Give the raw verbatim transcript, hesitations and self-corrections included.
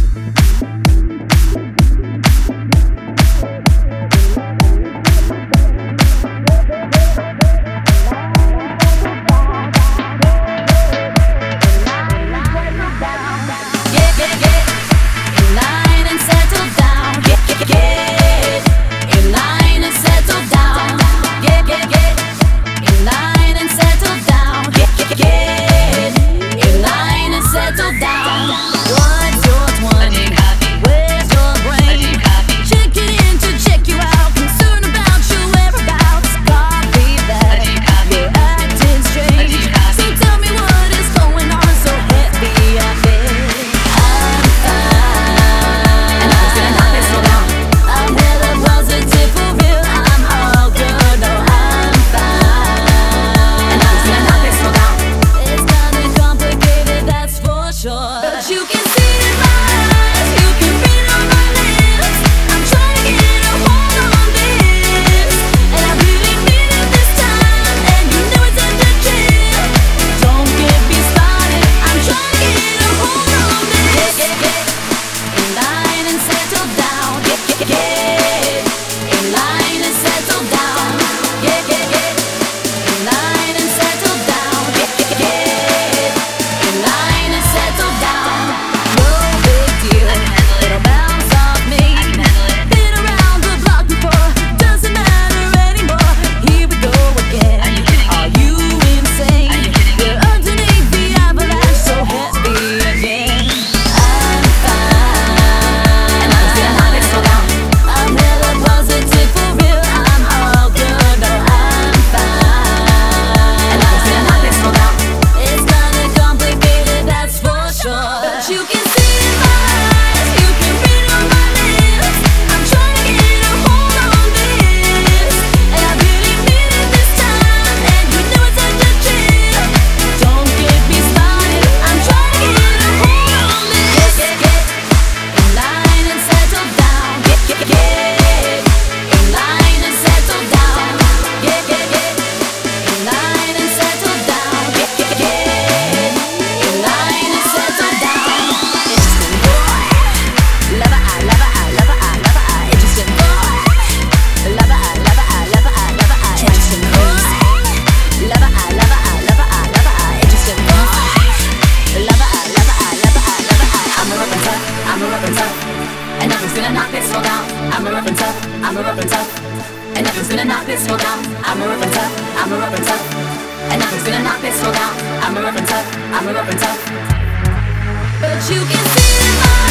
I'm a rough and tough, and nothing's gonna knock this one down. I'm a rough and tough, I'm a rough and tough, and nothing's gonna knock this one down. I'm a rough and tough, I'm a rough and tough, but you can see my